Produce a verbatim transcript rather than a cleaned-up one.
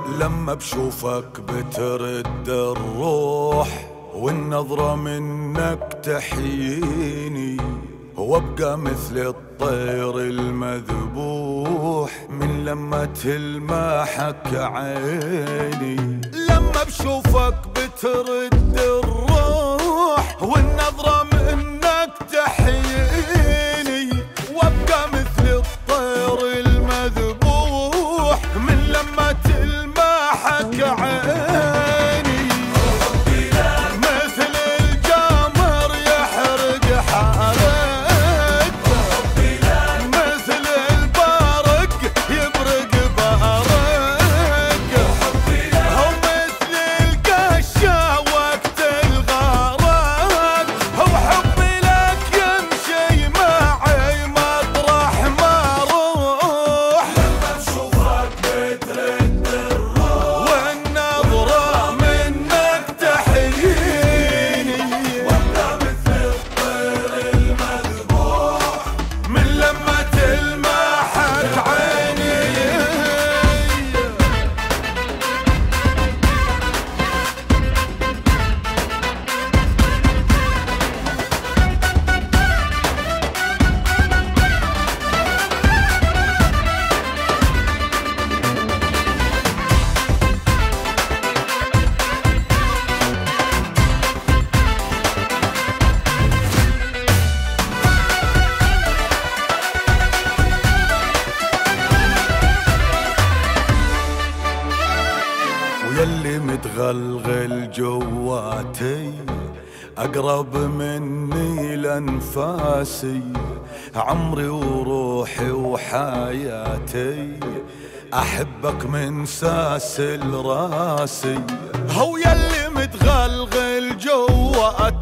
لما بشوفك بترد الروح، والنظرة منك تحييني، وابقى مثل الطير المذبوح من لما تلمحك عيني. لما بشوفك بترد الروح، والنظرة منك تحييني، وابقى مثل الطير المذبوح من لما تلمحك عيني. مثل الجمر يحرق حالك، مثل البرق يبرق بارك، هو مثل القشة وقت الغرق، هو حبي لك يمشي معي مطرح ما اروح. لما بشوفك بترد الروح، والنظرة منك تحييني، وابقى مثل الطير المذبوح من لما تلمحك عيني. ويلي متغلغل جواتي، أقرب مني لأنفاسي، عمري وروحي وحياتي، أحبك من ساسل راسي. هو يلي متغلغل جواتي،